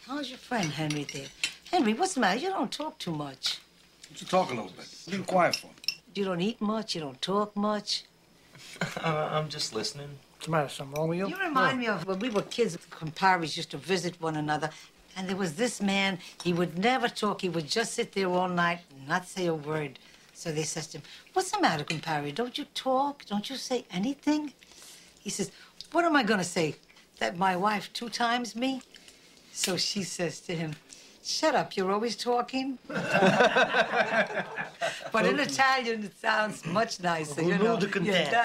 How's your friend Henry there? Henry, what's the matter? You don't talk too much. You talk a little bit. Be quiet for me. You don't eat much. You don't talk much. I'm just listening. What's the matter? Something wrong with you? You remind me of when we were kids. The comparis used to visit one another, and there was this man. He would never talk. He would just sit there all night and not say a word. So they says to him, "What's the matter, compari? Don't you talk? Don't you say anything?" He says, "What am I gonna say? That my wife 2 times me?" So she says to him, "Shut up, you're always talking." But in Italian, it sounds much nicer, Who you knew know. the content? Yeah.